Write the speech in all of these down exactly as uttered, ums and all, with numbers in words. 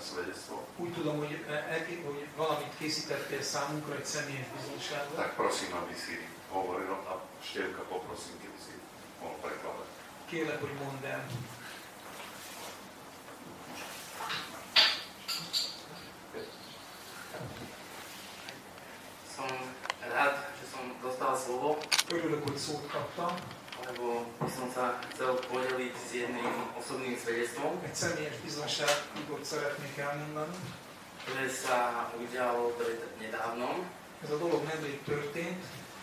svedectvo. Úgy tudom, hogy, hogy valamit készítettél számunkra, egy személyes bizonyságot. Tak prosím, aby si hovoril a Števka poprosím, keby si mohol prekladať. Kérlek, hogy mondd el. Som rád, že som dostal slovo. Örülök, hogy szót kaptam. Lebo by som sa chcel podeliť s jedným osobným svedectvom, Egy személyes bizonyságot szeretnék elmondani. ktoré sa udialo pred nedávnom. Ez a dolog nemrég történt.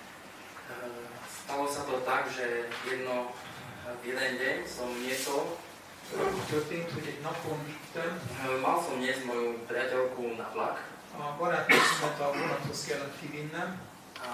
Stalo sa to tak, že jedno, v jeden deň som niesol, Úgy történt, hogy egy napon vittem. mal som niesť moju priateľku na vlak. A barátnőmet a vonathoz kellett kivinnem. A,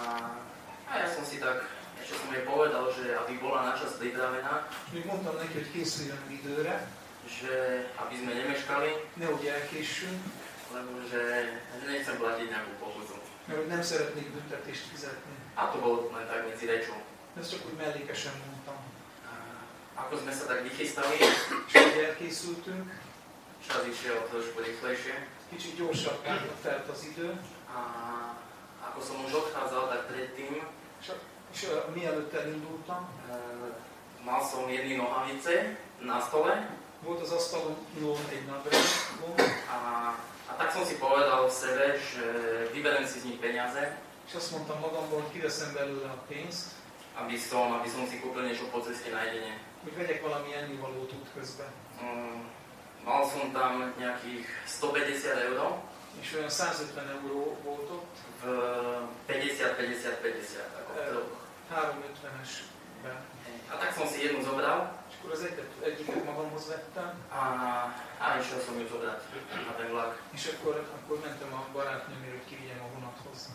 a ja som si tak, ešte som jej povedal, že aby bola načas pripravená, Még mondtam neki, hogy készüljön időre, že aby sme nemeškali, nehogy elkéssünk, lebo že, že nechcem platiť nejakú pokutu. mert hogy nem szeretnék büntetést fizetni. A to bolo len tak medzi rečou. Ezt csak úgy mellékesen mondtam. A ako sme sa tak vychystali, És hogy elkészültünk, čas išiel trošku rýchlejšie. kicsit gyorsabb telt az idő, A ako som už odchádzal, tak predtým és, és uh, mielőtt elindultam, e, mal som jedny nohavice na stole volt az asztalon egy nadrágom, a, a tak som si povedal v sebe, že vyberem si z nich peniaze, és azt mondtam magamból, hogy kiveszem belőle a pénzt, aby som, aby som si kúpil niečo po ceste na jedenie. hogy vegyek valami ennivalót út közben. Um, mal som tam nejakých stopäťdesiat eur És olyan százötven euró volt ott, v päťdesiat päťdesiat päťdesiat. Ako v troch. háromszázötvenesben. A tak som si jednu zobral És akkor az egyet, egyiket magamhoz vettem, a, a išiel som ju zobrať na ten vlak. és akkor, akkor mentem a barátnőmért, hogy kivigyem a vonathoz.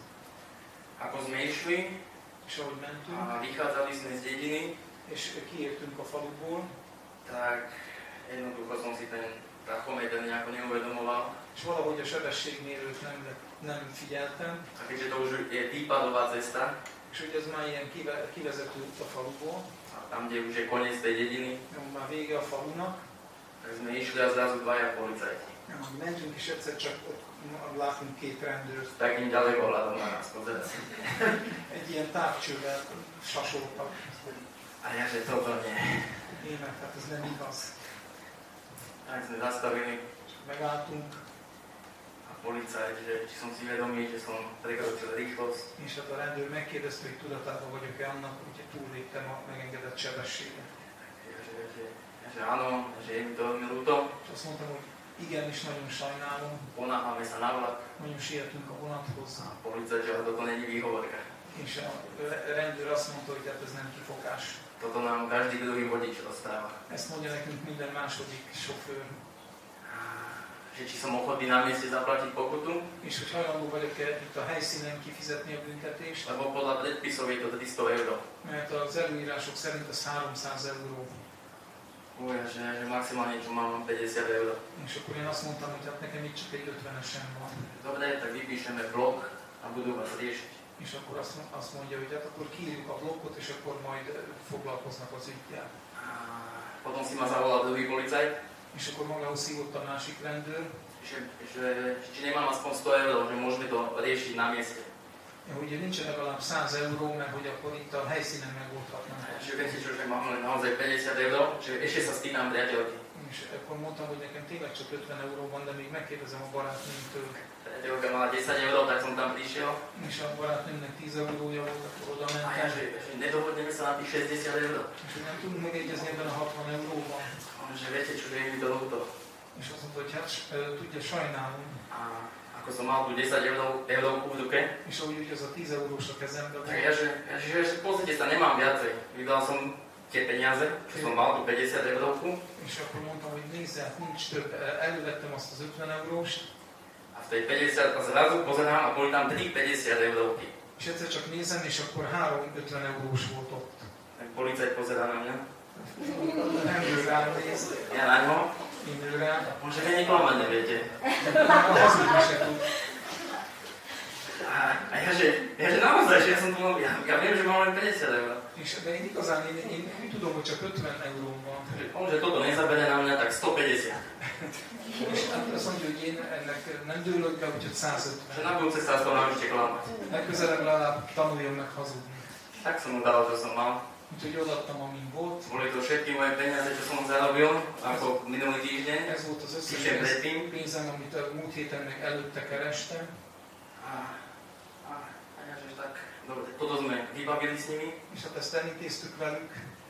Ako sme išli És ahogy mentünk, a vychádzali sme z dediny, és kiértünk a faluból, tak jednoducho som si ten tachometer nejako neuvedomoval. és valahogy a sebességmérőt nem, nem figyeltem, A keďže to už je výpadová cesta, és hogy ez már ilyen kive, kivezető út a faluból, a tam, kde už je koniec tej dediny, nem már vége a falunak, tak sme išli a zrazu dvaja policajti. nem, mentünk, és egyszer csak ott látunk két rendőrt, Takým ďalekohľadom na nás pozerať. egy ilyen távcsővel sasoltak. A ja, že toto nie. Német, hát ez nem igaz. Tak sme zastavili Megálltunk, a policajt, že či som si vedomý, že som prekročil rýchlosť. és hát a rendőr megkérdezte, hogy tudatában vagyok-e annak, hogy túlléptem a megengedett sebességet. Že, že, že, že áno, že je mi to veľmi ľúto. És azt mondtam, hogy igenis, nagyon sajnálom, Ponáhľame sa na vlak. nagyon sietünk a vonathoz. A policajt, že toto není výhovorka. És a rendőr azt mondta, hogy hát ez nem kifogás. Toto nám každý druhý vodič rozpráva. Ezt mondja nekünk minden második sofőr. Že či som ochotný na mieste zaplatiť pokutu, És hogy hajlandó vagyok-e itt a helyszínen kifizetni a büntetést, lebo podľa predpisov je to tristo eur. mert az előírások szerint az háromszáz euró. Uja, že, že maximálne čo mám päťdesiat eur. És akkor én azt mondtam, hogy hát nekem itt csak egy ötvenesen van. Dobre, tak vypíšeme blok a budú vás riešiť. És akkor azt, azt mondja, hogy hát akkor kiírjuk a blokkot, és akkor majd foglalkoznak az ügyel. A potom si ma zavolal druhý policajt, És akkor magához hívott a másik rendőr, že, že či nemám aspoň sto eur, že môžeme to riešiť na mieste. hogy nincsen legalább száz euró, mert hogy akkor itt a helyszínen megoldhatnánk. Že viete čo, že mám len naozaj päťdesiat eur, že ešte sa spýtam priateľky. És akkor mondtam, hogy nekem tényleg csak ötven euró van, de még megkérdezem a barátnőmtől. Priateľka mala desať eur, tak som tam prišiel. És a barátnőmnek tíz eurója volt, akkor oda A ja, mentem. že, že nedohodneme sa na tých šesťdesiat eur. És hogy nem tudunk megegyezni ebben a hatvan euróban. On, že viete čo, že je mi to ľúto. És azt mondta, hogy hát tudja, sajnálom. A ako som mal tu desať eur, eurovku v ruke, És ahogy úgy az a tíz eurós a kezembe tak ja, že, ja, že, že pozrite sa, nemám viacej. Vydal som tie peniaze, čo som mal tu päťdesiat eurovku. És akkor mondtam, hogy nézze, hát nincs több. Elővettem azt az ötven euróst. A v tej päťdesiat, a zrazu pozerám a boli tam tri päťdesiat eurovky. És egyszer csak nézem, és akkor három ötven eurós volt ott. Tak policajt pozerá na mňa. Nem ő rám néz, Ja na ňo. én ő rám. Môže vy neklamať neviete. Hazudni se tud. A, a ja, že, ja, že naozaj, že ja som tu mal, ja, ja viem, že mám len päťdesiat eur. És de én igazán én, én úgy tudom, hogy csak ötven euróm van. On, že toto nezabere na mňa, tak stopäťdesiat. És azt mondja, hogy én ennek nem dőlök be, úgyhogy Že százötven. na budúce sa s tou naučite klamať. Legközelebb legalább tanuljon meg hazudni. Tak som mu dal, čo som mal. Úgyhogy odaadtam, amin volt. Boli to všetky moje peniaze, čo som zarobil, ako minulý týždeň. Ez volt az összes Kicsit predtým. pénzem, amit a múlt héten meg előtte kerestem. A, a, a ja, že tak, dobre, toto sme vybavili s nimi. És hát ezt elintéztük velük.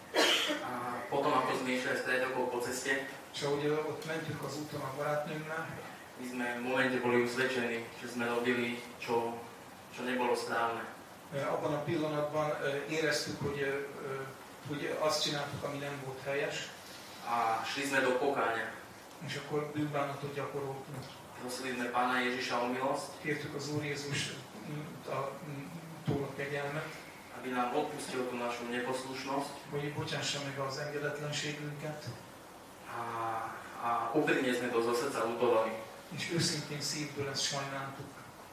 A potom, ako sme išli s treťokou po ceste, És ahogy ott mentünk az úton a barátnőmmel, my sme v momente boli usvedčení, že sme robili, čo, čo nebolo správne. abban a pillanatban éreztük, hogy, hogy azt csináltuk, ami nem volt helyes. A šli sme do pokáňa. És akkor bűnbánatot gyakoroltunk. Prosili sme Pána Ježiša o milosť, Kértük az Úr Jézus a tól a kegyelmet, aby nám odpustil tú našu neposlušnosť hogy bocsássa meg az engedetlenségünket, a, a úprimne sme to zo srdca lutovali. és őszintén szívből ezt sajnáltuk.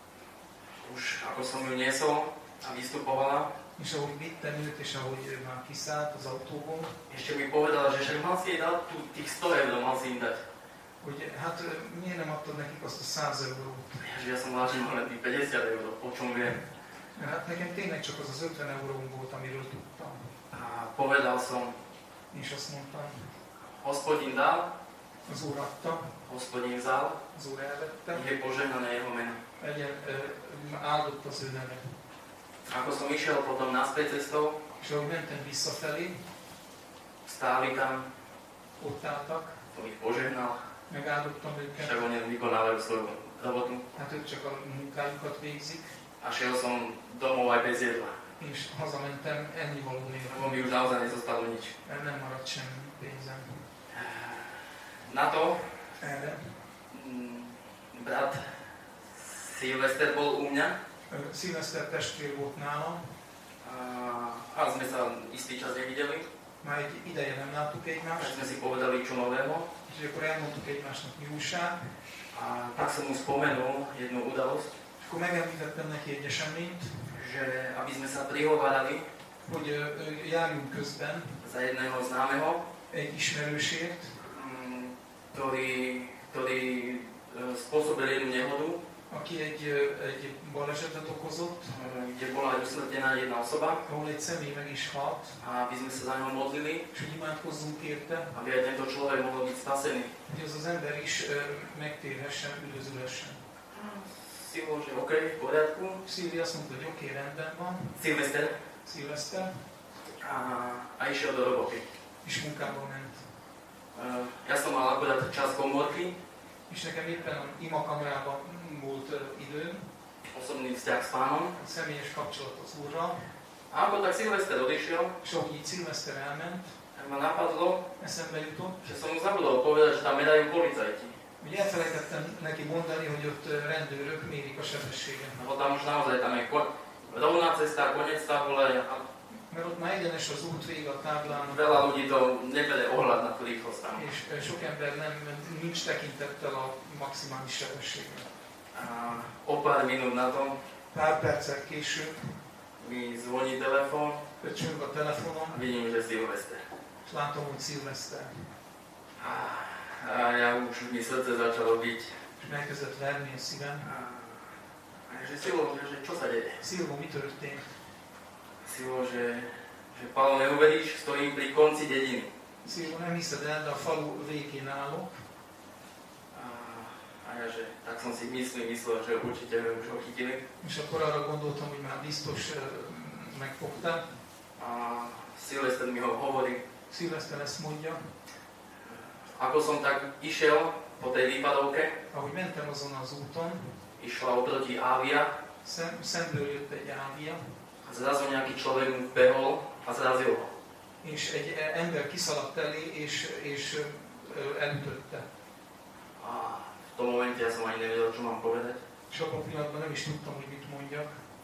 Už ako som ju niesol a vystupovala, És ahogy vittem őt, és ahogy ő már kiszállt az autóból, ešte mi povedala, že však mal si jej dať tu tých sto eur, mal si im dať. hogy hát miért nem adtad nekik azt a száz eurót? Že ja som vážil len tých päťdesiat eur, o čom viem. Hát nekem tényleg csak az az ötven euróm volt, amiről tudtam. A povedal som, És azt mondtam, Hospodin dal, az Úr adta, Hospodin vzal, az Úr elvette, nech je požehnané jeho meno. legyen áldott az ő neve. Ako som išiel potom naspäť cestou, És ahogy mentem visszafelé, stáli tam, ott álltak, som ich požehnal, megáldottam őket, však oni vykonávajú svoju robotu. hát ők csak a munkájukat végzik, A šiel som domov aj bez jedla, és hazamentem ennivaló lebo nélkül, mi už naozaj nezostalo nič. mert nem maradt semmi pénzem. Na to Erre mm, brat Silvester bol u mňa Szilveszter testvér volt nálam, a, a sme sa istý čas nevideli, már egy ideje nem láttuk tak egymást, sme si povedali čo nového. és akkor elmondtuk egymásnak mi újság, A tak som mu spomenul jednu udalosť, és akkor megemlítettem neki egy eseményt, že aby sme sa prihovárali hogy ö, ö, járjunk közben za jedného známeho, egy ismerősért, mm, ktorý, ktorý e, spôsobil jednu nehodu, aki egy, ö, egy balesetet okozott, e, kde bola aj usmrtená jedna osoba, ahol egy személy meg is halt, a aby sme sa za ňou modlili, és hogy imádkozzunk érte, aby aj tento človek mohol byť spasený. hogy az az ember is ö, megtérhessen, üdvözülhessen. Si bol, že OK, v poriadku. Szilvi azt mondta, hogy oké, okay, rendben van, Silvester Szilveszter, a, a išiel do roboty. és munkába ment. Uh, ja som mal akurát čas komórky, És nekem éppen a imakamerában volt ö, időm, osobný vzťah s Pánom. egy személyes kapcsolat az Úrral, A ako tak Silvester odišiel, és ahogy így Szilveszter elment, tak ma napadlo, eszembe jutott, že som mu zabudol povedať, že tam medajú policajti. hogy elfelejtettem neki mondani, hogy ott ö, rendőrök mérik a sebességet. Lebo tam už naozaj tam je ko- rovná cesta, koniec tabule a Mert ott már egyenes az út vége a táblának, veľa ľudí to nebere ohľad na tú rýchlosť tam. és ö, sok ember nem, nincs tekintettel a maximális sebességre. A o pár minút na to Pár perccel később mi zvoní telefón csöng a telefonom, a vidím, že Silvester. és látom, hogy Szilveszter. A, a ja už mi srdce začalo byť. És megkezdett verni a szívem. A, a že Silvo, že, že čo sa deje? Szilvó, mi történt? Silvo, že, že Paolo, neuveríš, stojím pri konci dediny. Szilvó, nem hiszed el, de a falu végén állok. A, a ja, že tak som si myslel, myslel, že určite ho už ochytili. És akkor arra gondoltam, hogy már biztos ö, megfogták. A Silvester mi ho hovorí. Szilveszter ezt mondja. Ako som tak išiel po tej výpadovke, Ahogy mentem azon az úton, išla oproti Avia szem, szemből jött egy ávia, a zrazu nejaký človek mu vbehol a zrazil ho. és egy ember kiszaladt elé, és, és ö, elütötte. A v tom momente ja som ani nevedel, čo mám povedať. És abban a pillanatban nem is tudtam, hogy mit mondjak.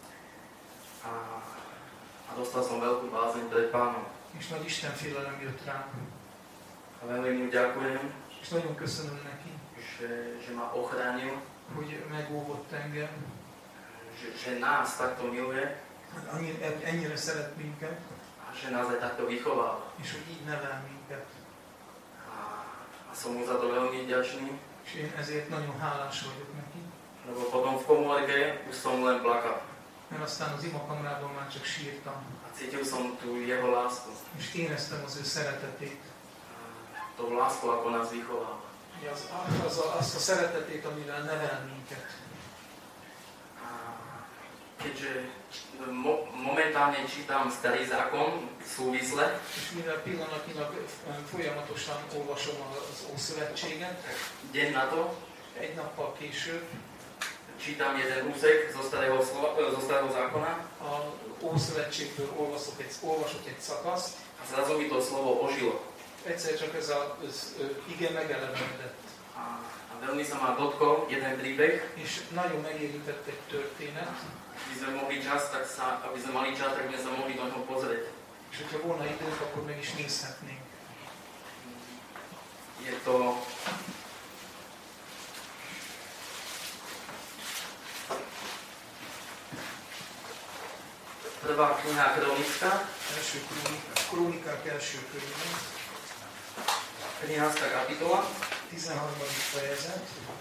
A, a dostal som veľkú bázeň pred Pánom. És nagy istenfélelem jött rám. A veľmi mu ďakujem, És nagyon köszönöm neki, že, že ma ochránil, hogy megóvott engem, že, že nás takto miluje hogy annyi- ennyire szeret minket, a že nás aj takto vychováva. és hogy így nevel minket. A, a som mu za to veľmi vďačný, És én ezért nagyon hálás vagyok neki, lebo potom v komórke už som len plakal. mert aztán az imakamrában már csak sírtam, A cítil som tú jeho lásku. és éreztem az ő szeretetét. A tú lásku, ako nás vychováva. Ugye az, az a, azt a szeretetét, amivel nevel minket. A keďže mo- momentálne čítam Starý zákon súvisle, És mivel pillanatnyilag folyamatosan olvasom az Ószövetséget, deň na to egy nappal később čítam jeden úsek zo Starého, slova, zo starého zákona a Ószövetségből olvasok egy, olvasok egy szakaszt, a zrazu mi to slovo ožilo. egyszer csak ez az, az ige megelevenedett. A, a veľmi sa ma dotkol jeden príbeh. És nagyon megérintett egy történet, Aby sme mohli čas, tak sa, aby sme mali čas, tak by sme sa mohli do neho pozrieť. és hogyha volna időnk, akkor meg is nézhetnénk. Je to prvá kniha Kronická, Első krónikák, krónikák első könyve, trinástka kapitola, tizenharmadik fejezet,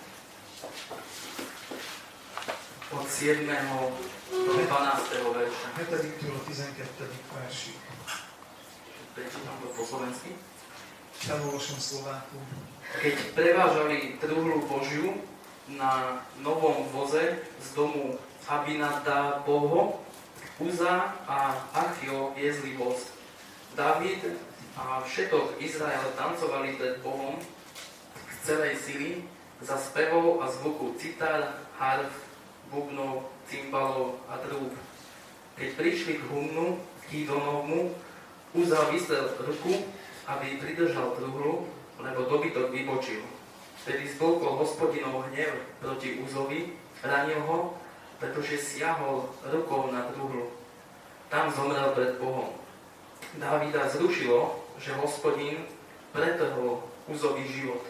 od siedmeho do dvanásteho verša. hetediktől a tizenkettedik versig. Prečítam to po slovensky. Felolvasom szlovákul. Keď prevážali truhlu Božiu na novom voze z domu Abinadábovho, Uza a Achio viezli voz. Dávid a všetok Izrael tancovali pred Bohom z celej sily za spevov a zvuku citár, harf, bubnov, cymbalov a trúb. Keď prišli k humnu, Kýdonovmu, Uza vystrel ruku, aby pridržal truhlu, lebo dobytok vybočil. Vtedy spolkol Hospodinov hnev proti Uzovi, ranil ho, pretože siahol rukou na truhlu. Tam zomrel pred Bohom. Dávida zrušilo, že Hospodin pretrhol Uzovi život.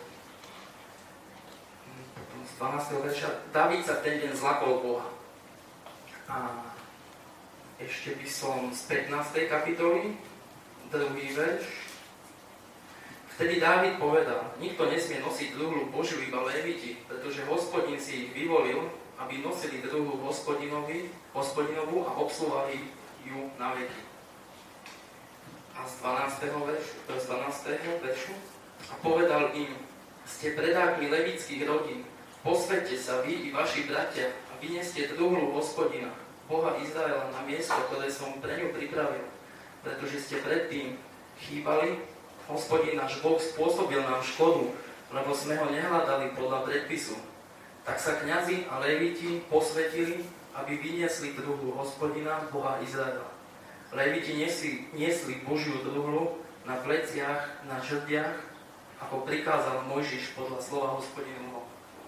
Potom z dvanásteho verša. Dávid sa ten deň zlakol Boha. A ešte by som z pätnástej kapitoly, druhý verš. Vtedy Dávid povedal, nikto nesmie nosiť truhlu Božiu, iba Léviti, pretože Hospodin si ich vyvolil, aby nosili truhlu Hospodinovi, Hospodinovu a obsluhovali ju na veky. A z dvanásteho veršu, z dvanásteho veršu a povedal im, ste predákmi levických rodín, posvedte sa vy i vaši bratia a vyneste truhlu Hospodina, Boha Izraela, na miesto, ktoré som pre ňu pripravil, pretože ste predtým chýbali. Hospodin náš Boh spôsobil nám škodu, lebo sme ho nehľadali podľa predpisu. Tak sa kňazi a Léviti posvetili, aby vyniesli truhlu Hospodina, Boha Izraela. Léviti niesli, niesli Božiu truhlu na pleciach, na žrdiach, ako prikázal Mojžiš podľa slova Hospodinovho.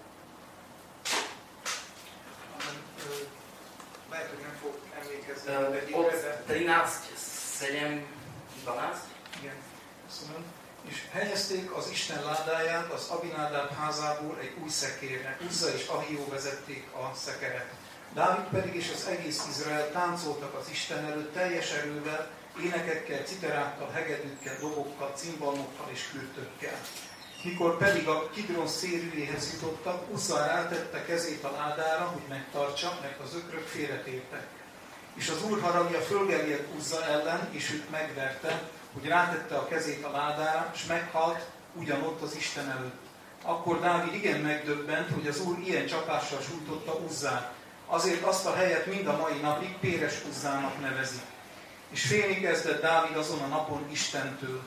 Lehet, hogy nem fog emlékezni. Od trinásť, sedem, dvanásť. Igen, köszönöm. És helyezték az Isten ládáját az Abinádáb házából egy új szekérre. Uzza és Ahió vezették a szekeret. Dávid pedig és az egész Izrael táncoltak az Isten előtt teljes erővel, énekekkel, citerákkal, hegedűkkel, dobokkal, cimbalmokkal és kürtökkel. Mikor pedig a Kidron szérűjéhez jutottak, Uzza rátette kezét a ládára, hogy megtartsa, mert az ökrök félretértek. És az Úr haragja fölgerjedt Uzza ellen, és őt megverte, hogy rátette a kezét a ládára, és meghalt ugyanott az Isten előtt. Akkor Dávid igen megdöbbent, hogy az Úr ilyen csapással sújtotta Uzzát. Azért azt a helyet mind a mai napig Péres Uzzának nevezik. És félni kezdett Dávid azon a napon Istentől.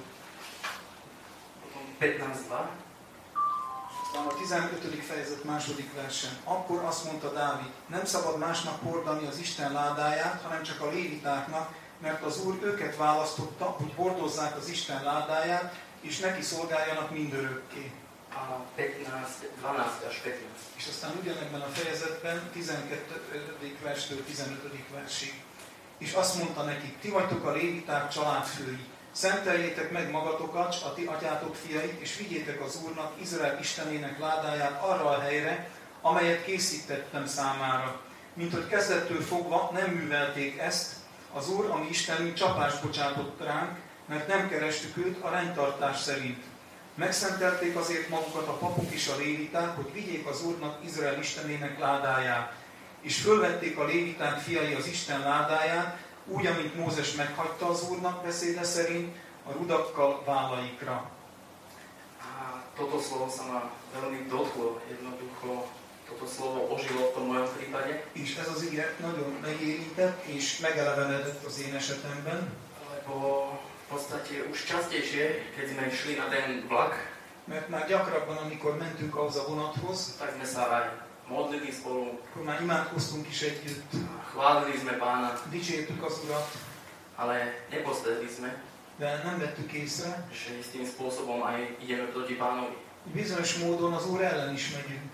pätnásť dva. A tizenötödik fejezet második versen. Akkor azt mondta Dávid, nem szabad másnak hordani az Isten ládáját, hanem csak a lévitáknak, mert az Úr őket választotta, hogy hordozzák az Isten ládáját, és neki szolgáljanak mindörökké. A pätnásť, dvanásť až pätnásť. És aztán ugyanebben a fejezetben tizenkettedik verstől tizenötödik versig. És azt mondta nekik, ti vagytok a léviták családfői, szenteljétek meg magatokat, a ti atyátok fiait, és vigyétek az Úrnak, Izrael Istenének ládáját arra a helyre, amelyet készítettem számára. Mint hogy kezdettől fogva nem művelték ezt, Az Úr, ami Istenünk csapást bocsátott ránk, mert nem kerestük őt a rendtartás szerint. Megszentelték azért magukat a papok és a léviták, hogy vigyék az Úrnak, Izrael Istenének ládáját. És fölvették a léviták fiai az Isten ládáját, úgy, amint Mózes meghagyta az Úrnak beszéde szerint, a rudakkal vállaikra. A toto slovo sa ma veľmi dotklo, jednoducho toto slovo ožilo v tom mojom prípade. És ez az ige nagyon megérintett és megelevenedett az én esetemben. Lebo v podstate už častejšie, keď sme šli na ten vlak, Mert már gyakrabban, amikor mentünk ahhoz a vonathoz, tak sme sa aj modlili spolu, akkor már imádkoztunk is együtt, chválili sme Pána, dicsértük az Urat, ale nepostredli sme, de nem vettük észre. že istým spôsobom aj ideme proti Pánovi. Bizonyos módon az Úr ellen is megyünk.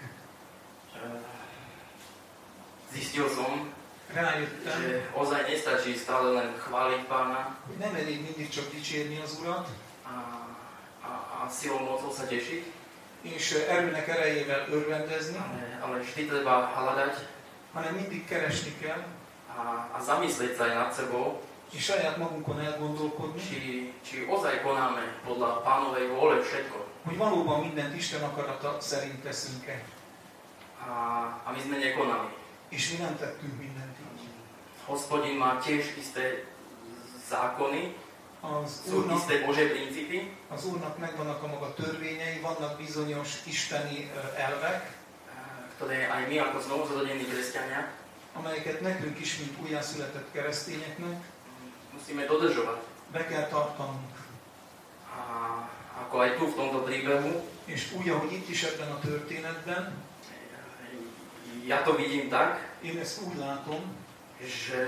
Zistil som, Rájöttem, že ozaj nestačí stále len chváliť Pána hogy nem elég mindig csak dicsérni az Urat, a, a, a silou mocou sa tešiť, és erőnek erejével örvendezni, ale, ale vždy treba hľadať hanem mindig keresni kell, a, a zamyslieť sa aj nad sebou, és saját magunkon elgondolkodni, či, či ozaj konáme podľa Pánovej vôle všetko. hogy valóban mindent Isten akarata szerint teszünk-e. A, a my sme nekonali. És mi nem tettünk mindent így. Hospodin má tiež isté zákony, Az sú Úrnak, isté Božie princípy, az Úrnak megvannak a maga törvényei, vannak bizonyos isteni ö, elvek, ktoré aj my ako znovuzrodení kresťania amelyeket nekünk is, mint újjászületett keresztényeknek musíme dodržovať. be kell tartanunk. A ako aj tu v tomto príbehu, És úgy, ahogy itt is ebben a történetben, ja to vidím tak, én ezt úgy látom, že,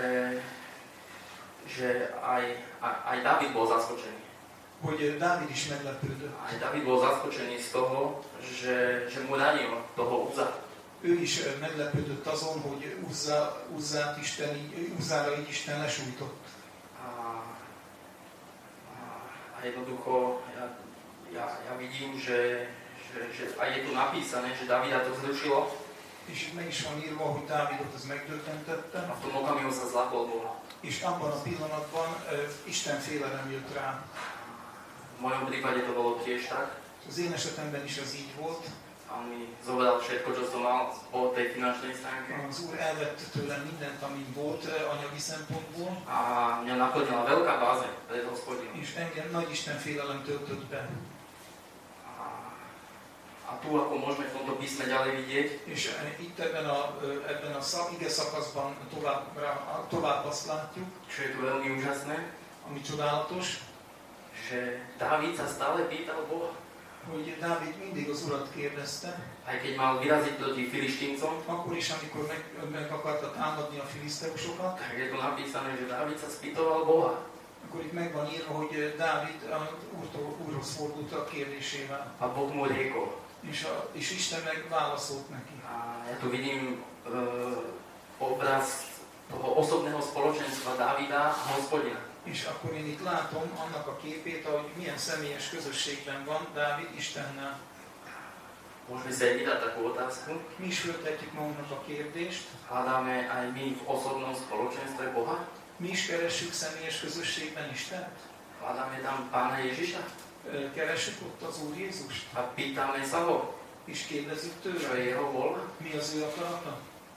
že aj, aj, aj Dávid bol zaskočený. hogy Dávid is meglepődött. Aj Dávid bol zaskočený z toho, že, že mu ranil toho Uza. Ő is ö, meglepődött azon, hogy Uzza, Uzzát Isten, így- Uzzára így Isten lesújtott. A, a, a jednoducho ja, ja, ja vidím, že, že, že aj je tu napísané, že Davida to vzrušilo És itt meg is van írva, hogy Dávidot ez megdöbbentette, a v tom okamihu sa zlakol Boha. és abban a pillanatban ö, Isten félelem jött rá. V mojom prípade to bolo tiež tak. Az én esetemben is ez így volt. A on mi zobral všetko, čo som mal po tej finančnej stránke. Az Úr elvett tőlem mindent, ami volt ö, anyagi szempontból, A mňa naplnila veľká báze pred Hospodinom. és engem nagy Isten félelem töltött be. A, a tu, ako môžeme v tomto písme ďalej vidieť, És ö, itt ebben a, ö, ebben a szak, ige szakaszban tovább, rá- tovább azt látjuk, čo je tu veľmi úžasné, ami csodálatos, že Dávid sa stále pýtal Boha. hogy Dávid mindig az Urat kérdezte, Aj keď mal vyraziť proti Filištíncom, akkor is, amikor meg, meg akarta támadni a filiszteusokat, tak je tu napísané, že Dávid sa spýtoval Boha. akkor itt meg van írva, hogy Dávid a úrtól, úrhoz fordult a kérdésével, A Boh mu riekol. és, a, és Isten meg válaszolt neki. A ja tu vidím uh, obraz toho osobného spoločenstva Dávida a Hospodina. És akkor én itt látom annak a képét, hogy milyen személyes közösségben van Dávid Istennel. Môžeme si aj vydať takú otázku. Mi is föltetjük magunknak a kérdést, Hľadáme aj my v osobnom spoločenstve Boha? mi is keressük személyes közösségben Istent? Hľadáme tam Pána Ježiša? Ö, Keressük ott az Úr Jézust? A pýtame sa ho, És kérdezzük čo tőle, je jeho voľa? mi az ő akarata?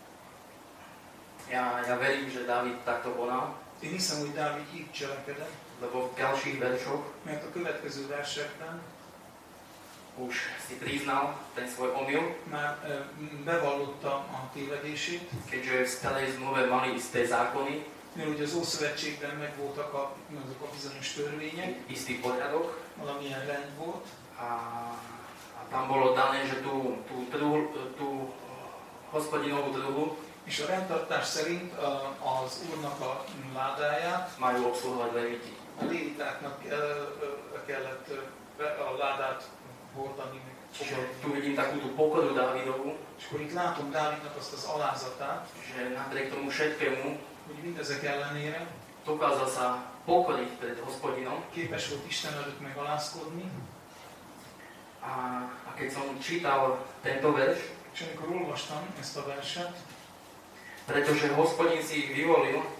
Ja, ja verím, že Dávid takto konal, Én hiszem, hogy Dávid így cselekedett, lebo v ďalších veršoch mert a következő versekben už si priznal ten svoj omyl, már ö, bevallotta a tévedését, keďže v starej zmluve mali isté zákony, mert ugye az Ószövetségben megvoltak a, azok a bizonyos törvények, istý poriadok valamilyen rend volt, a, a tam bolo dané, že tú, tú, trú, tú hospodinovú druhu és a rendtartás szerint a, az Úrnak a ládáját majú obsluhovať leviti. a lévitáknak ö, ö, kellett ö, be- a ládát hordani, meg Čiže fogadni. tu vidím takú tú pokoru Dávidovú, És akkor itt látom Dávidnak azt az alázatát, že napriek tomu všetkému hogy mindezek ellenére dokázal sa pokoriť pred Hospodinom. képes volt Isten előtt megalázkodni, A, a keď som čítal tento verš, és amikor olvastam ezt a verset, pretože Hospodin si ich vyvolil,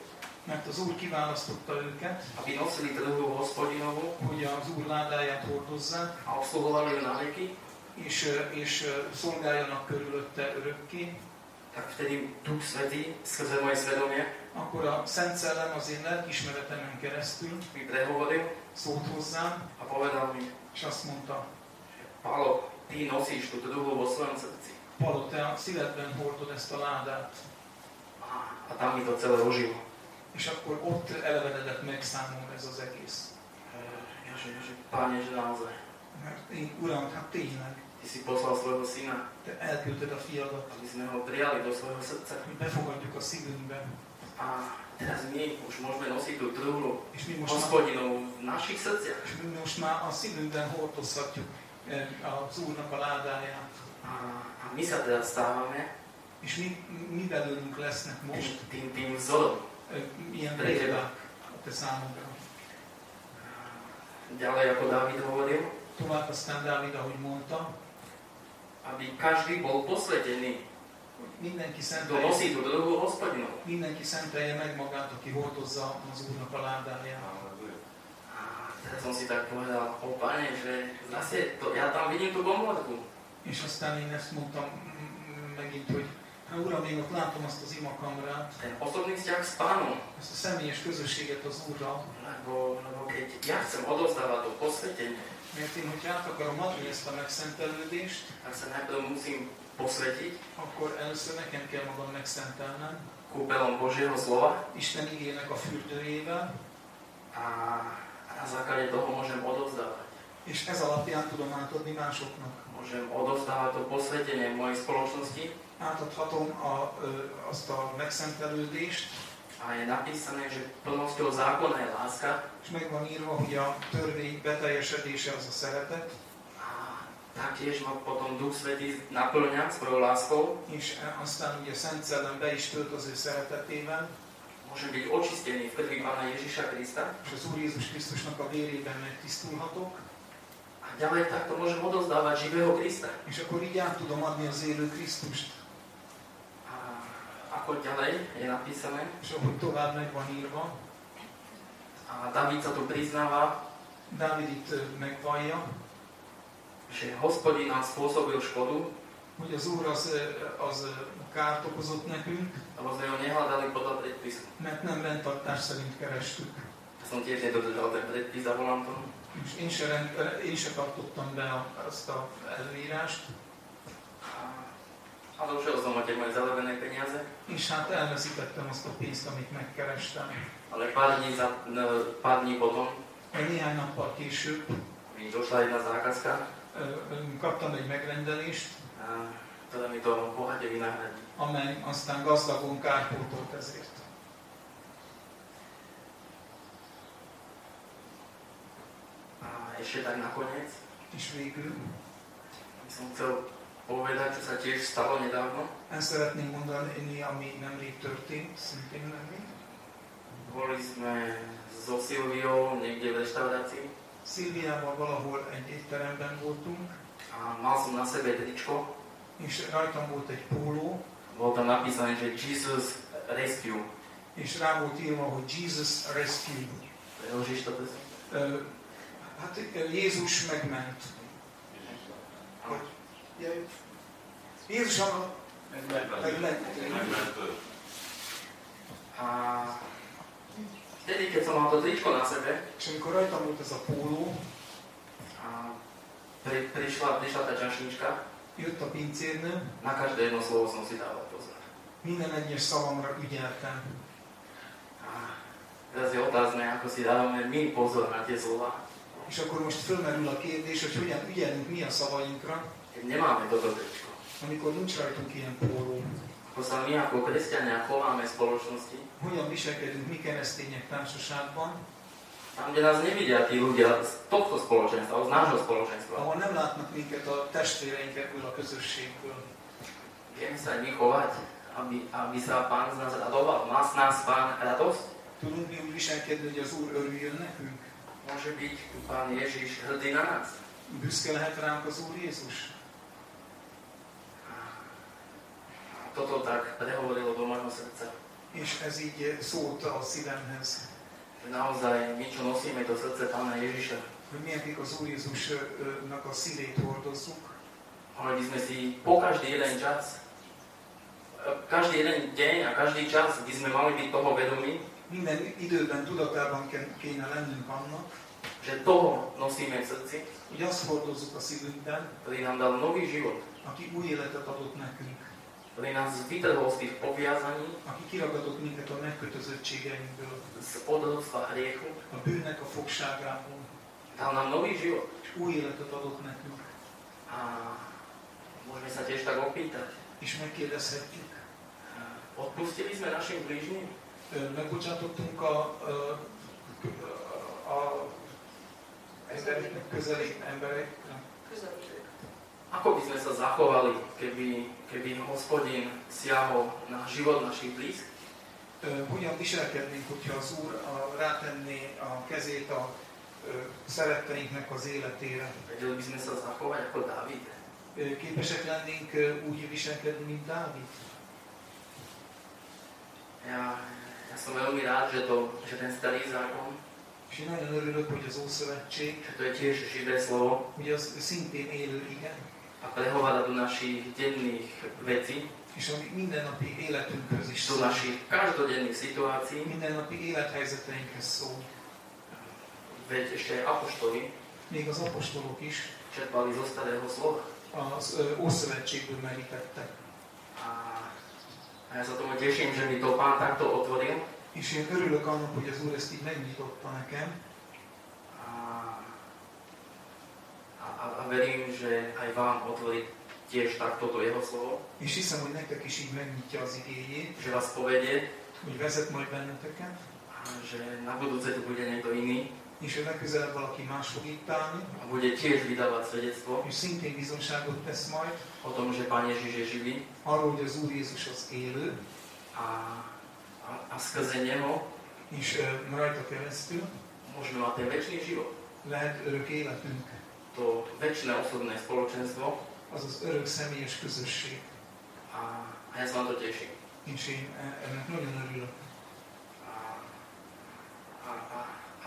Mert az Úr kiválasztotta őket, aby nosili druhu Hospodinovú hogy az Úr ládáját hordozzák, a obsluhovali ju na veky, és, és szolgáljanak körülötte örökké, tak vtedy Duch Svätý skrze moje svedomie akkor a Szent Szellem az én lelkiismeretemen keresztül mi prehovoril szólt hozzám, a povedal mi, és azt mondta, Pálo, ty nosíš tú druhu vo svojom srdci. Palo, te a szívedben hordod ezt a ládát. A, a tam mi to celé ožilo. És akkor ott elevenedett meg számomra ez az egész. Ja, že, že, Páne, že naozaj. Mert én, Uram, hát tényleg, Ty si poslal svojho syna, te elküldted a fiadat, aby sme ho prijali do svojho srdca. hogy befogadjuk a szívünkbe, A teraz my už môžeme nosiť tú druhu és mi most, már, Hospodinovú v našich srdciach. és mi most már a szívünkben hordozhatjuk eh, az Úrnak a ládáját. A, a my sa teda stávame És mi, mi belőlünk lesznek most tým, tým vzorom. eh, ilyen példák a te számodra. Ďalej, ako Dávid hovoril, Tovább aztán Dávid, ahogy mondta, aby každý bol posvetený, hogy mindenki kto szentelje, nosí tú druhu Hospodinovú. mindenki szentelje meg magát, aki hordozza az Úrnak a ládáját. A teraz som si tak povedal, o Pane, že zase to, ja tam vidím tú bomboľku. És aztán én ezt mondtam mm, megint, hogy hát Uram, én ott látom azt az imakamrát, Ten osobný vzťah s Pánom. ezt a személyes közösséget az Úrral, Lebo, lebo keď ja chcem odovzdávať to posvetenie, mert én, hogy át akarom adni ezt a megszentelődést, tak sa najprv musím posvetiť akkor először nekem kell magam megszentelnem, kúpelom Božieho slova Isten igének a fürdőjével, a na základe toho môžem odovzdávať. és ez alapján tudom átadni másoknak. Môžem odovzdávať to posvetenie v mojej spoločnosti Átadhatom a, ö, azt a megszentelődést, a je napísané, že plnosťou zákona je láska és meg van írva, hogy a törvény beteljesedése az a szeretet, a taktiež ma potom Duch Svätý naplňa svojou láskou. és aztán ugye Szent Szellem be is tölt az ő szeretetével, Môžem byť očistený v krvi Pána Ježiša Krista és az Úr Jézus Krisztusnak a vérében megtisztulhatok, a ďalej takto môžem odovzdávať živého Krista. és akkor így át tudom adni az élő Krisztust. A ako ďalej je napísané, És ahogy tovább meg van írva, a Dávid sa tu priznáva, Dávid itt ö, megvallja, že Hospodin nám spôsobil škodu, hogy az Úr az, ö, az ö, kárt okozott nekünk, lebo sme ho nehľadali podľa predpisu. mert nem rendtartás szerint kerestük. Ja som tiež nedodržal ten predpis za volantom. És én se, rend, én se tartottam be a, azt a előírást, A došiel som o tie moje zalevené peniaze, és hát elveszítettem azt a pénzt, amit megkerestem. ale pár dní, za, ne, pár dní potom Egy néhány nappal később mi došla jedna zákazka, ö, ö, kaptam egy megrendelést, a, ktorá mi to bohate vynahradí. amely aztán gazdagon kárpótolt ezért. A ešte tak nakoniec És végül by som chcel povedať, čo sa tiež stalo nedávno. el szeretném mondani, ami nemrég történt, szintén nemrég. Boli sme so Silviou niekde v reštaurácii Szilviával valahol egy étteremben voltunk, a mal som na sebe tričko. és rajtam volt egy póló, Bolo tam napísané, že Jesus Rescue. és rá volt írva, hogy Jesus Rescue. Preložíš to presne? Ö, Hát ö, Jézus megment. Hogy, Jézus a megment. A vtedy, keď som mal to tričko na sebe, És amikor rajtam volt ez a póló, a pri, prišla, prišla tá čašnička, jött a pincérnő, na každé jedno slovo som si dával pozor. minden egyes szavamra ügyeltem. A teraz je otázne, ako si dávame my pozor na tie slova, És akkor most fölmerül a kérdés, hogy hogyan ügyelünk mi a szavainkra, keď nemáme toto tričko. amikor nincs rajtunk ilyen póló. Ako sa my ako kresťania chováme v spoločnosti, Hogyan viselkedünk mi keresztények társaságban, tam, kde nás nevidia tí ľudia z tohto spoločenstva, z nášho spoločenstva. ahol nem látnak minket a testvéreink ebből a közösségből. Vieme sa aj my chovať, aby, aby sa Pán z nás radoval. Má z nás Pán radosť? Tudunk mi úgy viselkedni, hogy az Úr örüljön nekünk? Môže byť Pán Ježiš hrdý na nás. Büszke lehet ránk az Úr Jézus? A toto tak prehovorilo do môjho srdca. És ez így szólt a szívemhez. Naozaj, my, čo nosíme to srdce Pána Ježiša, Hogy mi, akik az Úr Jézusnak a szívét hordozzuk, mali by sme si po každý jeden čas, každý jeden deň a každý čas by sme mali byť toho vedomí, minden időben tudatában kéne lennünk annak, že toho nosíme v srdci, hogy azt hordozzuk a szívünkben, ktorý nám dal nový život, aki új életet adott nekünk, ktorý nás vytrhol z tých poviazaní, aki kiragadott minket a megkötözöttségeinkből, z podobstva hriechu, a bűnnek a fogságából, dal nám nový život. és új életet adott nekünk. A môžeme sa tiež tak opýtať, És megkérdezhetjük, odpustili sme našim blížnym? megbocsátottunk a, a, a embereknek, közeli embereknek. Ako by sme sa zachovali, keby, keby Hospodin siahol na život našich blízkych? Hogyan viselkednénk, hogyha az Úr a, rátenné a kezét a ö, szeretteinknek az életére? Vedeli by sme sa zachovať ako Dávid? Képesek lennénk ö, úgy viselkedni, mint Dávid? Ja, ja som veľmi rád, že, to, že ten starý zákon, És én nagyon örülök, hogy az Ószövetség, že to je tiež živé slovo hogy az szintén élő igen, a prehovára do našich denných vecí, és a mindennapi életünkhöz is do szól, našich každodenných situácií. mindennapi élethelyzeteinkhez szól. Veď ešte aj apoštoli Még az apostolok is čerpali zo starého slova. az ö, Ószövetségből merítettek. A, a ja sa tomu teším, že mi to Pán takto otvoril. És én örülök annak, hogy az Úr ezt így megnyitotta nekem, A, a, a verím, že aj vám otvorí tiež takto to jeho slovo. és hiszem, hogy nektek is így megnyitja az igéjét, Že vás povedie, hogy vezet majd benneteket, a že na budúce tu bude niekto iný és hogy legközelebb valaki más fog itt állni, a bude tiež vydávať svedectvo és szintén bizonságot tesz majd o tom, že Pán Ježiš je živý arról, hogy az Úr Jézus az élő, a, a, a skrze Neho és ö, rajta keresztül môžeme mať ten večný život. lehet örök életünk. To večné osobné spoločenstvo Az az örök személyes közösség. a, a ja sa vám to teším. És én e- ennek nagyon örülök. A, a, a, a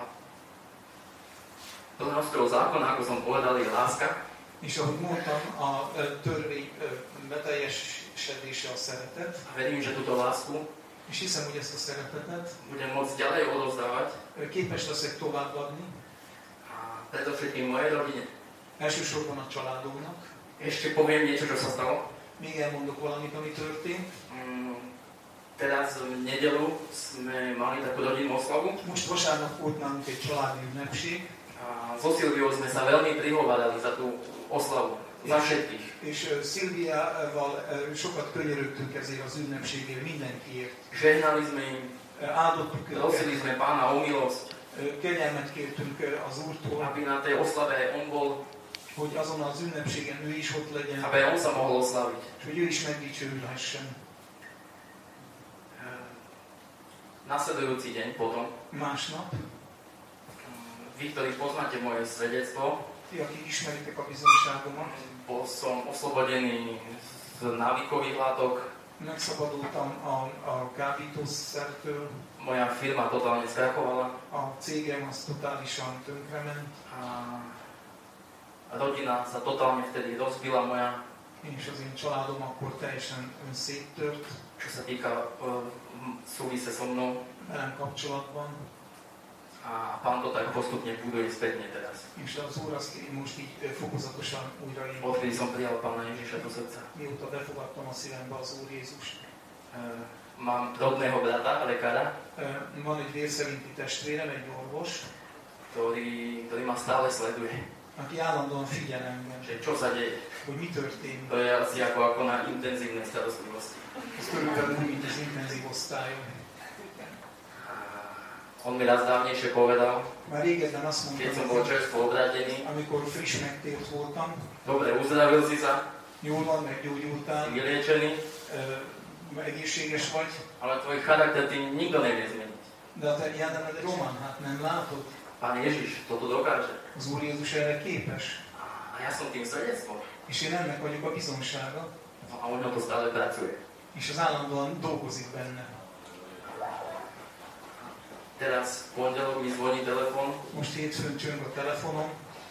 plnosťou zákona, ako som povedal, je láska. És ahogy mondtam, a ö, törvény ö, beteljesedése a szeretet, A verím, že túto lásku és hiszem, hogy ezt a szeretetet budem môcť ďalej odovzdávať ö, képes leszek továbbadni, a predovšetkým mojej rodine. elsősorban a családomnak. Ešte poviem niečo, čo sa stalo. Még elmondok valamit, ami történt. Mm, Teraz v nedelu sme mali takú rodinnú oslavu Most vasárnap volt nálunk egy családi ünnepség, a so Silviou sme sa veľmi prihovárali za tú oslavu. Za všetkých. és ö, Szilviával ö, sokat könyörögtünk ezért az ünnepségért, mindenkiért. Žehnali sme im, Ö, Áldottuk prosili őket, sme Pána o milosť, ö, kegyelmet kértünk ö, az Úrtól, aby na tej oslave on bol, hogy azon az ünnepségen ő is ott legyen, aby on sa mohol oslaviť. és hogy ő is megdicsőülhessen. Nasledujúci deň potom, Másnap, vy, ktorí poznáte moje svedectvo, ti, akik ismeritek a bizonyságomat, bol som oslobodený z návykových látok, megszabadultam a, a kábítószertől, moja firma totálne skrachovala a cégem az totálisan tönkrement, a rodina sa totálne vtedy rozbila moja, és az én családom akkor teljesen széttört, čo sa týka uh, súvise so mnou. velem kapcsolatban, A Pán to tak postupne buduje spätne teraz. és az Úr azt így most így ö, fokozatosan újraépít. Odkedy som prijal Pána Ježiša do srdca. Mióta befogadtam a szívembe az Úr Jézust. Uh, mám rodného brata, lekára, Ö, Van egy vérszerinti testvérem, egy orvos, ktorý, ktorý ma stále sleduje. aki állandóan figyel engem, Že čo sa deje. hogy mi történik. To je asi ako, ako na intenzívnej starostlivosti. Ez körülbelül úgy, mint az intenzív osztályon. On mi raz dávnejšie povedal, Már régebben azt keď som mondtam, bol hogy čerstvo obrátený, amikor friss megtért voltam, dobre, uzdravil si sa, jól van, si meggyógyultál, vyliečený, ö, egészséges vagy, ale tvoj charakter tým nikto nevie zmeniť. de a te jellemed román, hát nem látod? Pán Ježiš toto dokáže. Az Úr Jézus erre képes. A ja som tým svedectvom. És én ennek vagyok a bizonsága, A on to stále pracuje. és az állandóan dolgozik benne. teraz v pondelok mi zvoní telefon. Most hétfőn csöng a telefonom.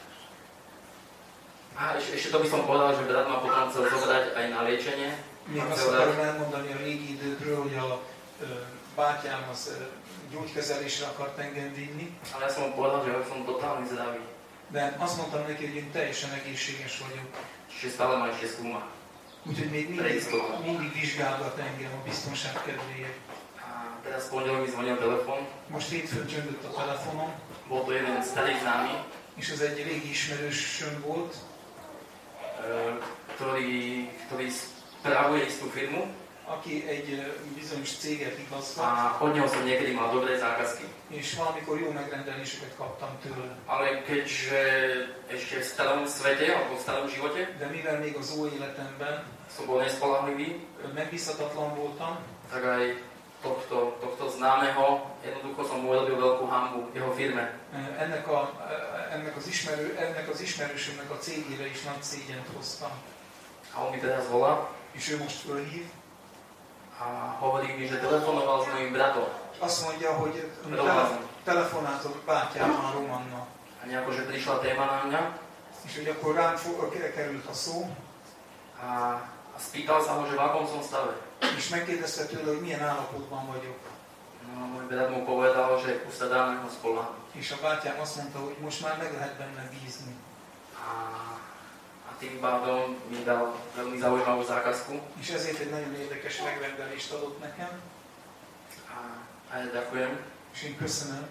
A ešte, ešte to by som povedal, že brat ma potom chcel zobrať aj na liečenie. Még azt Chcel akarom dať, elmondani a régi időkről, hogy a ö, bátyám az ö, gyógykezelésre akart engem vinni, ale ja som mu povedal, že ja som totálny zdravý. de azt mondtam neki, hogy én teljesen egészséges vagyok. Čiže stále ma ešte skúma. Úgyhogy még mindig, mindig vizsgálgat engem a biztonság kedvéért. A teraz v pondelok mi zvonil telefon. Most hétfőn csöngött a telefonom, Bol to jeden starý známy, és ez egy régi ismerősöm volt, e, ktorý, ktorý spravuje istú firmu aki egy ö, bizonyos céget igazgat, a od neho som niekedy mal dobré zákazky. és valamikor jó megrendeléseket kaptam tőle. Ale keďže ešte v starom svete alebo v starom živote De mivel még az új életemben som bol nespolahlivý, ö, megbízhatatlan voltam, tak aj tohto, tohto známeho jednoducho som mu urobil veľkú hanbu jeho firme. ö, ennek, a, ö, ennek, az ismerő, ennek az ismerősömnek a cégére is nagy szégyent hoztam. A on mi teraz volá És ő most fölhív, a hovorí mi, že telefonoval s mojím bratom. azt mondja, hogy tele, Roman. telefonáltok bátyámmal, Romannal. A nejako, že prišla téma na mňa És hogy akkor rám fo- került a szó, a, a spýtal sa ho, že v akom som stave. és megkérdezte tőle, hogy milyen állapotban vagyok. No, môj brat mu povedal, že už sa dá na ňo spoľahnúť. És a bátyám azt mondta, hogy most már meg lehet benne bízni. A, a tým pádom mi dal veľmi zaujímavú zákazku. És ezért egy nagyon érdekes megrendelést adott nekem, A, a ja ďakujem, és én köszönöm,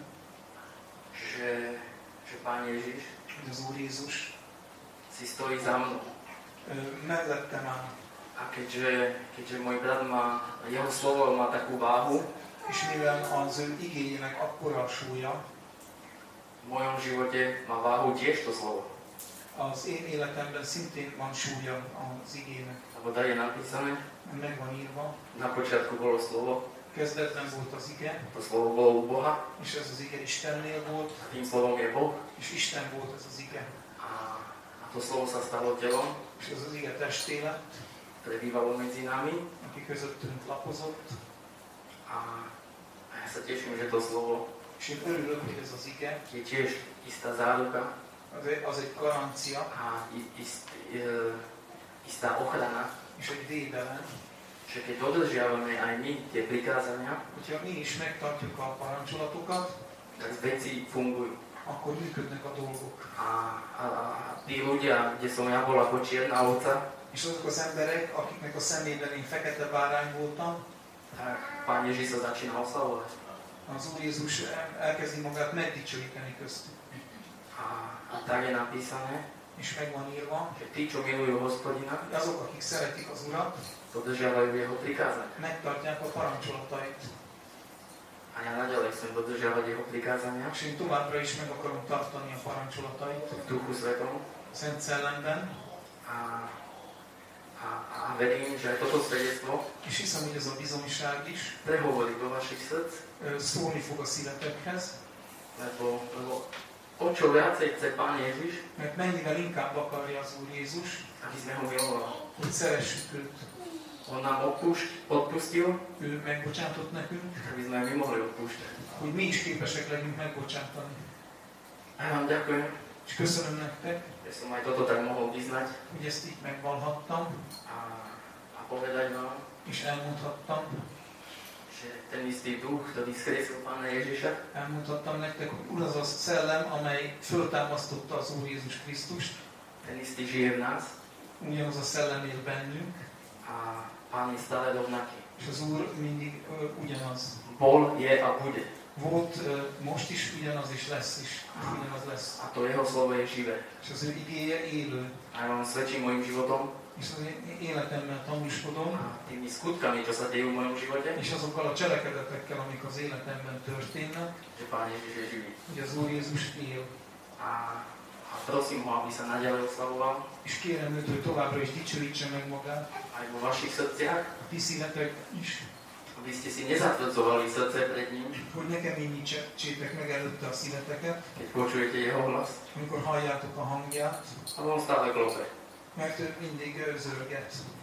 že, že Pán Ježiš hogy az Úr Jézus si stojí za mnou. ö, mellettem áll. A keďže, keďže môj brat má, jeho slovo má takú váhu, És mivel az ő igényének akkora a súlya, v mojom živote má váhu tiež to slovo. az én életemben szintén van súlya az igének. Lebo tady je napísané, Meg van írva, na počiatku bolo slovo, kezdetben volt az ige, to slovo bolo u Boha, és ez az ige Istennél volt, a tým slovom je Boh. és Isten volt ez az ige. A, a to slovo sa stalo telom, És ez az ige testé lett, prebývalo medzi nami. aki közöttünk lapozott, A, a ja sa teším, že to slovo és én örülök, hogy ez az ige, je tiež istá záruka az egy, az egy garancia, a i- ist, e, istá ochrana, és egy védelem, že keď dodržiavame aj my tie prikázania, hogyha mi is megtartjuk a parancsolatokat, tak veci fungujú. akkor működnek a dolgok. A, a, a tí ľudia, kde som ja bol ako čierna ovca, És azok az emberek, akiknek a szemében én fekete bárány voltam, tak Pán Ježiš sa začína oslavovať. az Úr Jézus el- elkezdi magát megdicsőíteni köztük. A, a tak je napísané, És meg van írva, že tí, čo milujú Hospodina, azok, akik szeretik az Urat, dodržiavajú jeho prikázania. megtartják a parancsolatait. A ja naďalej chcem dodržiavať jeho prikázania És én továbbra is meg akarom tartani a parancsolatait v Duchu Svetom. Szent Szellemben, A, a, a verím, že aj toto svedectvo és hiszem, hogy ez a bizonyság is prehovorí do vašich srdc, ö, szólni fog a szívetekhez, lebo, lebo o čo viacej chce Pán Ježiš, mert mennyivel inkább akarja az Úr Jézus, aby sme ho milovali. hogy szeressük őt. On nám odpúšť, odpustil, Ő megbocsátott nekünk, aby sme aj my mohli odpúšťať. hogy mi is képesek legyünk megbocsátani. A ja vám ďakujem, És köszönöm nektek, že som aj toto tak mohol vyznať hogy ezt így megvallhattam, a, a povedať vám, és elmondhattam. že ten istý duch, ktorý skresil Pána Ježiša, Elmondhattam nektek, hogy Úr az a szellem, amely föltámasztotta az Úr Jézus Krisztust, ten istý žije v nás ugyanaz a szellem él bennünk, a Pán je stále rovnaký. és az Úr mindig ö, ugyanaz. Bol, je a bude. Volt, ö, most is ugyanaz, és lesz is. És ugyanaz lesz. A to jeho slovo je živé. És az ő igéje élő. A ja vám svedčím mojim životom És az én életemmel tanúskodom, a tými skutkami, čo sa dejú v mojom živote, és azokkal a cselekedetekkel, amik az életemben történnek, že Pán Ježiš je živý. hogy az Úr Jézus él. A, a prosím ho, aby sa naďalej oslavoval És kérem őt, hogy továbbra is dicsőítse meg magát, aj vo vašich srdciach, a ti szívetek is, aby ste si nezatvrdzovali srdce pred ním, hogy ne keményítsétek meg előtte a szíveteket, keď počujete jeho hlas, amikor halljátok a hangját, a on stále klope. mert ő mindig ö, zörget.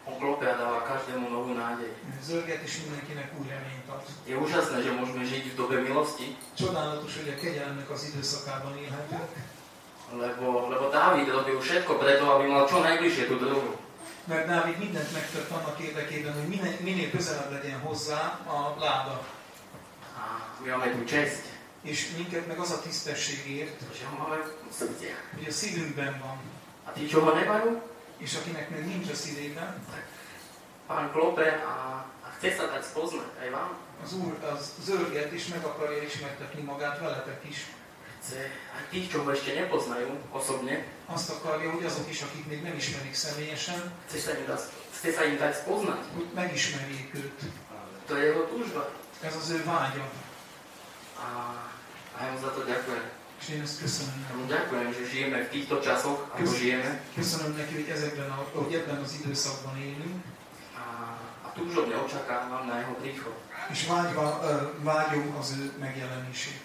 On klope a dáva každému novú nádej. Zörget és mindenkinek új reményt ad. Je úžasné, že môžeme žiť v dobe milosti, Csodálatos, hogy a kegyelmnek az időszakában élhetünk, lebo, lebo Dávid robil všetko preto, aby mal čo najbližšie tú druhu. mert Dávid mindent megtett annak érdekében, hogy minél, minél közelebb legyen hozzá a láda. A my máme tú česť, És minket meg az a tisztesség ért, že ho máme v srdciach. hogy a szívünkben van. A tí, čo ho nemajú, És akinek meg nincs a szívében, Pán klope a, a chce sa tak spoznať aj vám. az Úr az zörget és meg akarja ismertetni magát veletek is. Chce aj tých, čo ho ešte nepoznajú osobne, Azt akarja, hogy azok is, akik még nem ismerik személyesen, chce sa im dať, chce sa im dať spoznať. hogy megismerjék őt. To je jeho túžba. Ez az ő vágya. A, a ja mu za to ďakujem. És én ezt köszönöm Ja mu neki. ďakujem, že žijeme v týchto časoch, ako žijeme. Köszönöm neki, hogy, ezekben a, hogy ebben az időszakban élünk. A, a túžobne očakávam na jeho príchod. És vágyva, vágyom az ő megjelenését.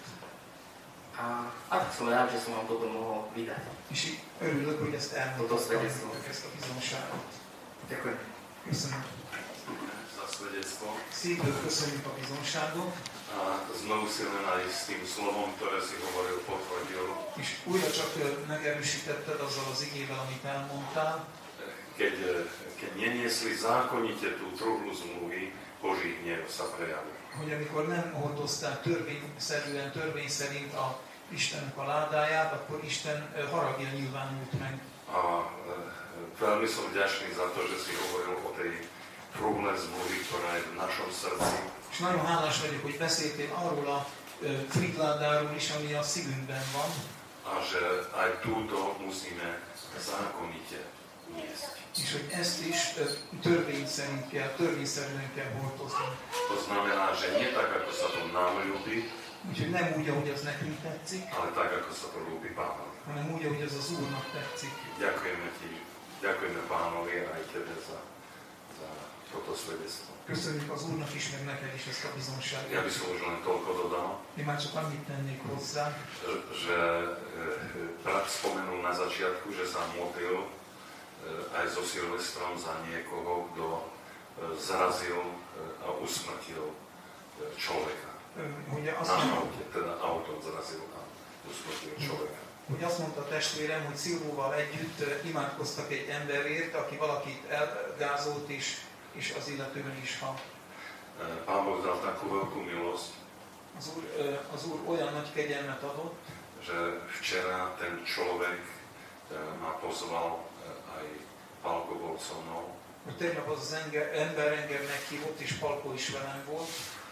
A, a tak som rád, že som vám toto mohol vydať. És így örülök, hogy ezt elmondhattam, ezt a bizonságot. Ďakujem. Köszönöm. Za svedectvo. Szívből köszönjük a bizonságot, A znovu si len aj s tým slovom, ktoré si hovoril, potvrdil, és újra csak ö, megerősítetted azzal az igével, amit elmondtál, keď, keď neniesli zákonite tú truhlu zmluvy, Boží hnev sa prejavil. hogy amikor nem hordozták törvényszerűen, törvény szerint a Istennek a ládáját, akkor Isten ö, haragja nyilvánult meg. A e, veľmi som vďačný za to, že si hovoril o tej truhle zmluvy, ktorá je v našom srdci. És nagyon hálás vagyok, hogy beszéltél arról a ö, frigládáról is, ami a szívünkben van, A že aj túto musíme zákonite niesť. és hogy ezt is ö, törvény szerint kell, törvényszerűen kell hordozni. To znamená, že nie tak, ako sa to nám ľúbi, Úgyhogy nem úgy, ahogy az nekünk tetszik, ale tak, ako sa to ľúbi Pánovi. hanem úgy, ahogy az az Úrnak tetszik. Ďakujeme ti, ďakujeme Pánovi a aj tebe za, za toto svedectvo. Köszönjük az Úrnak is, meg neked is ezt a Ja bizonságot. by som už len toľko dodal, Én már csak annyit tennék hozzá, že e, brat spomenul na začiatku, že sa modlil e, aj so Silvestrom za niekoho, kto e, zarazil e, a usmrtil e, človeka. ö, hogy azt, Na mondta, aute, teda autom zarazil a usmrtil človeka. hogy azt mondta a testvérem, hogy Szilvóval együtt ö, imádkoztak egy emberért, aki valakit elgázolt, és, és az illetőben is hal. E, Pán Boh dal takú veľkú milosť, Az Úr, ö, az Úr olyan nagy kegyelmet adott, že včera ten človek e, ma pozval, e, aj Pálko bol so mnou, hogy tegnap az, az enge, ember engem meghívott, és Palko is velem volt,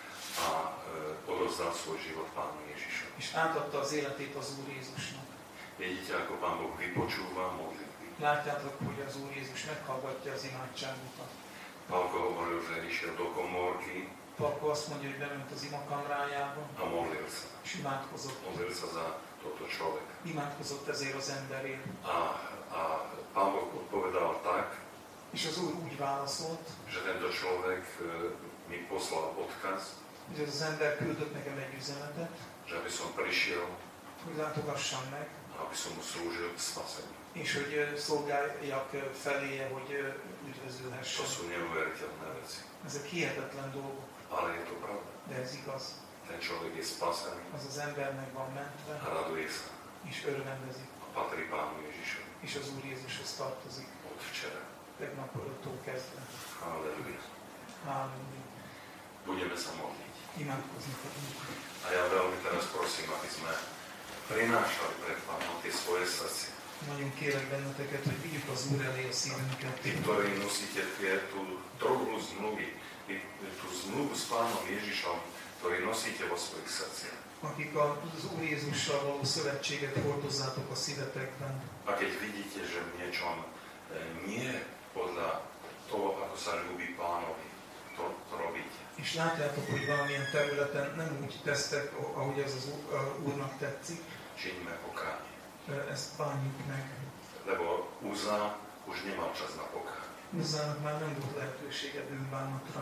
a e, odovzdal svoj život Pánu Ježišovi. és átadta az életét az Úr Jézusnak. Vidíte, ako Pán Boh vypočúva modlitby. Látjátok, hogy az Úr Jézus meghallgatja az imádságukat. Pálko hovoril, že išiel do komórky Palko azt mondja, hogy bement az imakamrájába, a modlil sa. és imádkozott. Modlil sa za toto človeka. Imádkozott ezért az emberért. A, a Pán Boh odpovedal tak, És az Úr úgy válaszolt, že tento človek e, mi poslal odkaz, hogy az ember küldött nekem egy üzenetet, že aby som prišiel hogy látogassam meg, a aby som mu slúžil k spaseniu. és hogy ö, szolgáljak ö, feléje, hogy ö, To üdvözülhessen. sú neuveriteľné veci. Ezek hihetetlen dolgok, Ale je to pravda. de ez igaz. Ten človek je spasený Az az ember meg van mentve, a raduje sa és örvendezik, a patrí Pánu Ježišovi és az Úr Jézushoz tartozik, od včera. tegnaptól kezdve. Halleluja. Halleluja. Budeme sa modliť. Imádkozni fogunk. A ja veľmi teraz prosím, aby sme prinášali pred Pánom tie svoje srdcia. Nagyon kérek benneteket, hogy vigyük az Úr elé a szívünket. Tí, ktorí nosíte tie, tú truhlu zmluvy, tí, tú zmluvu s Pánom Ježišom, ktorí nosíte vo svojich srdciach. Akik az Úr Jézussal való szövetséget hordozzátok a szívetekben. A keď vidíte, že v niečom e, nie podľa toho, ako sa ľúbi Pánovi, to, to robíte. És látjátok, hogy valamilyen területen nem úgy tesztek, ahogy ez az Úrnak tetszik, Čiňme pokánie. ezt bánjuk meg. Lebo Úza už nemal čas na pokánie. Uzzának már nem volt lehetősége bűnbánatra.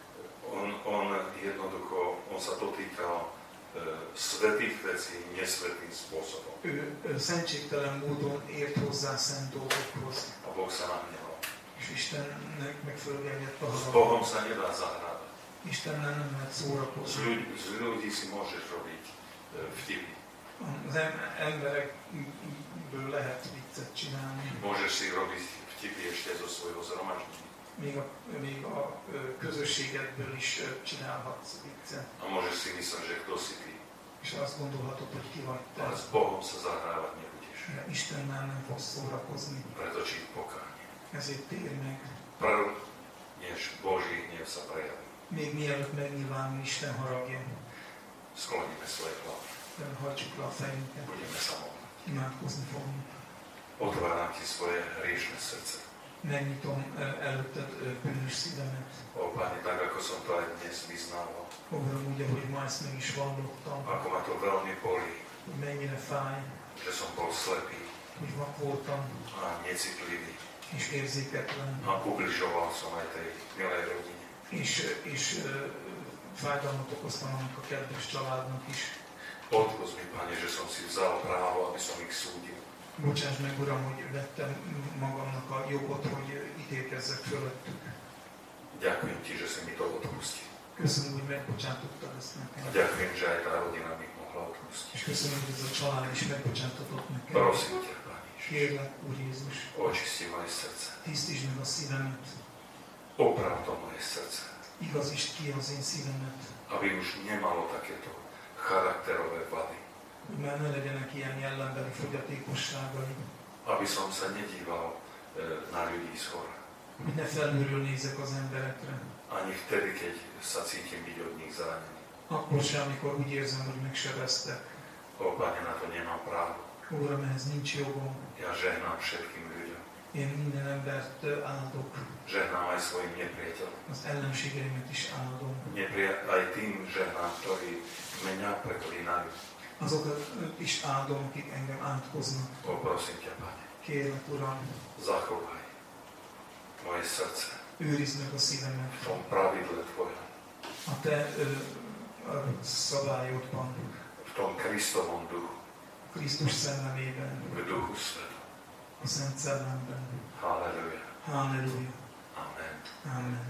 On, on jednoducho, on sa dotýkal e, svätých vecí nesvätým spôsobom. Ő, ő szentségtelen módon ért hozzá szent dolgokhoz, A Boh sa nahneval. és És Istennek meg fölgerjedt a S harag. Bohom sa nedá zahrávať. Istennel nem lehet Z szórakozni. ľudí, z ľudí si môžeš robiť e, vtipy. Az em- emberekből lehet viccet csinálni. Môžeš si robiť vtipy ešte zo svojho zhromaždenia. Még a, még a ö, közösségedből is ö, csinálhatsz viccet. A môžeš si myslieť, že kto si ty. És azt gondolhatod, hogy ki vagy te. Ale s Bohom sa zahrávať nebudeš. De Istennel nem fogsz szórakozni. Preto či pokánie. Ezért térj meg. Prv, než Boží hnev sa prejaví. Még mielőtt megnyilvánul Isten haragja, Skloníme svoje hlavy. de hajtsuk le a fejünket. Budeme sa modliť. Imádkozni fogunk. Otváram ti svoje hriešne srdce. Megnyitom ö, előtted ö, bűnös szívemet. O Pane, tak ako som to aj dnes vyznával. Uram, úgy, ahogy ma ezt meg is vallottam, Ako ma to veľmi bolí, hogy mennyire fáj, že som bol slepý hogy vak voltam, a necitlivý. és érzéketlen, A ubližoval som aj tej milej rodine. és, és ö, fájdalmat okoztam annak a kedves családnak is. Odpusť mi, Pane, že som si vzal právo, aby som ich súdil. Bocsáss meg, Uram, hogy vettem magamnak a jogot, hogy ítélkezzek fölöttük. Ďakujem ti, že si mi to odpustil. Köszönöm, hogy megbocsátottad ezt A nekem. ďakujem, že aj tá rodina mi mohla odpustiť. És köszönöm, hogy ez a család is megbocsátatott nekem. Prosím ťa, Pane Ježiš, Kérlek, Úr Jézus, očisti moje srdce. tisztítsd meg a szívemet, Oprav to moje srdce, igazítsd ki az én szívemet, aby už nemalo takéto charakterové vady. hogy már ne legyenek ilyen jellembeli fogyatékosságai, Aby som sa nedíval e, na ľudí z hora. hogy ne felülről nézek az emberekre. Ani vtedy, keď sa cítim byť od nich zranený. Akkor sem, amikor úgy érzem, hogy megsebeztek. O Pane, na to nemám právo. Uram, ehhez nincs jogom. Ja žehnám všetkým ľuďom. Én minden embert ö, áldok, Žehnám aj svojim nepriateľom. az ellenségeimet is áldom. Nepria- aj tým žehnám, ktorí mňa preklínajú. Azokat is áldom, akik engem átkoznak. O, prosím ťa, Pane, Kérlek, Uram, zachovaj moje srdce őrizd meg a szívemet v tom pravidle Tvojom, a Te ö, a szabályodban, v tom Kristovom duchu, Krisztus szellemében, v duchu svetom. a Szent Szellemben. Halleluja. Halleluja. Amen. Amen.